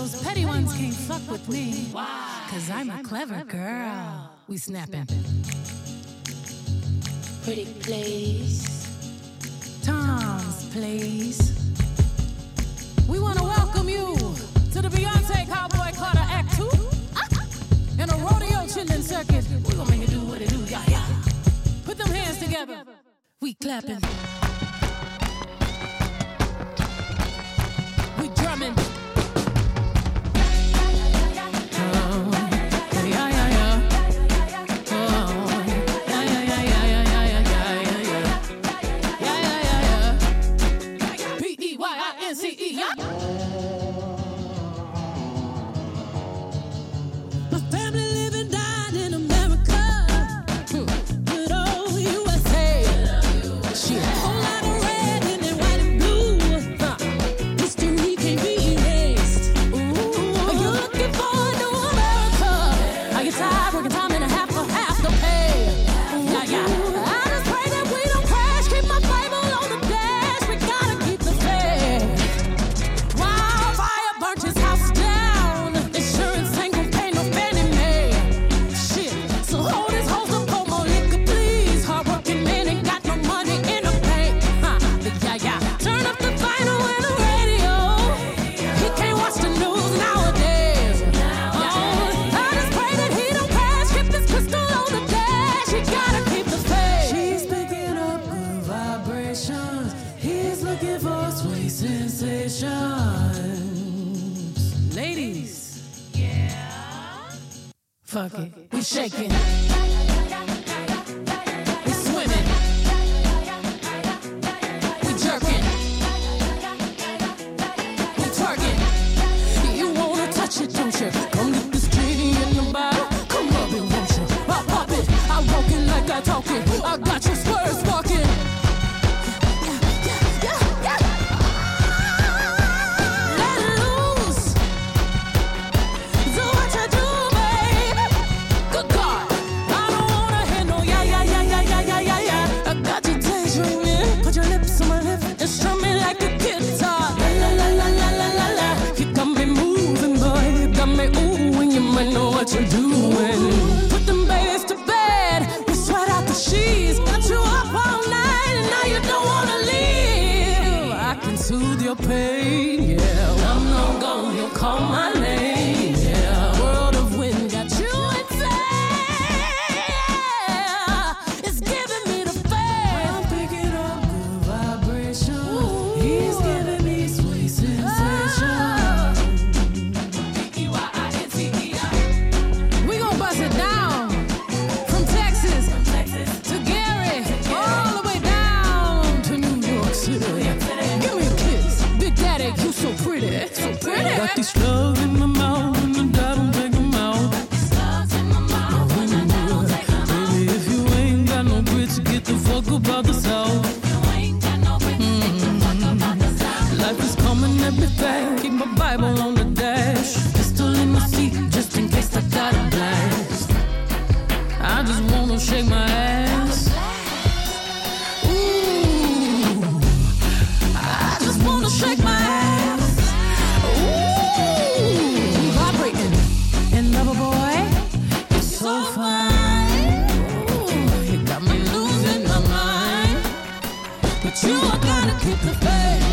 those petty ones can't fuck with me. Cause I'm a clever girl. We snapping. Pretty place. Tom's Place. We wanna welcome you to the Beyonce Cowboy Carter Act 2 and a rodeo chillin' circuit. We gonna make it do what it do, yeah, yeah. Put them hands together. We clapping. We drumming. Fuck it. We shaking. We swimming. We jerking. We twerking. You wanna touch it, don't you? Come get this genie in the bottle. Come rub it, won't you? I pop it. I walk it like I talk it. I got your spurs walking. What you doing? Put them babies to bed. We sweat out the sheets. Got you up all night and now you don't wanna leave. I can soothe your pain, yeah. When I'm long gone, you'll call my name, yeah. World of wind got you insane. It's giving me the fame. I'm picking up good vibration. He's giving me sweet sensation. Bust it down from Texas to Gary, all the way down to New York City. Give me a kiss, Big Daddy, you so pretty, so pretty. Got these slugs in my mouth and I don't take them out. Baby, if you ain't got no grits, get the fuck up out the south. Life is coming everything. Keep my Bible on the dash. Pistol in my seat just in case I got a blast. I just wanna shake my ass. Ooh, I just wanna shake my ass. Ooh, vibrating. And lover boy, you're so fine. Ooh, you got me losing my mind. But you gotta keep the faith.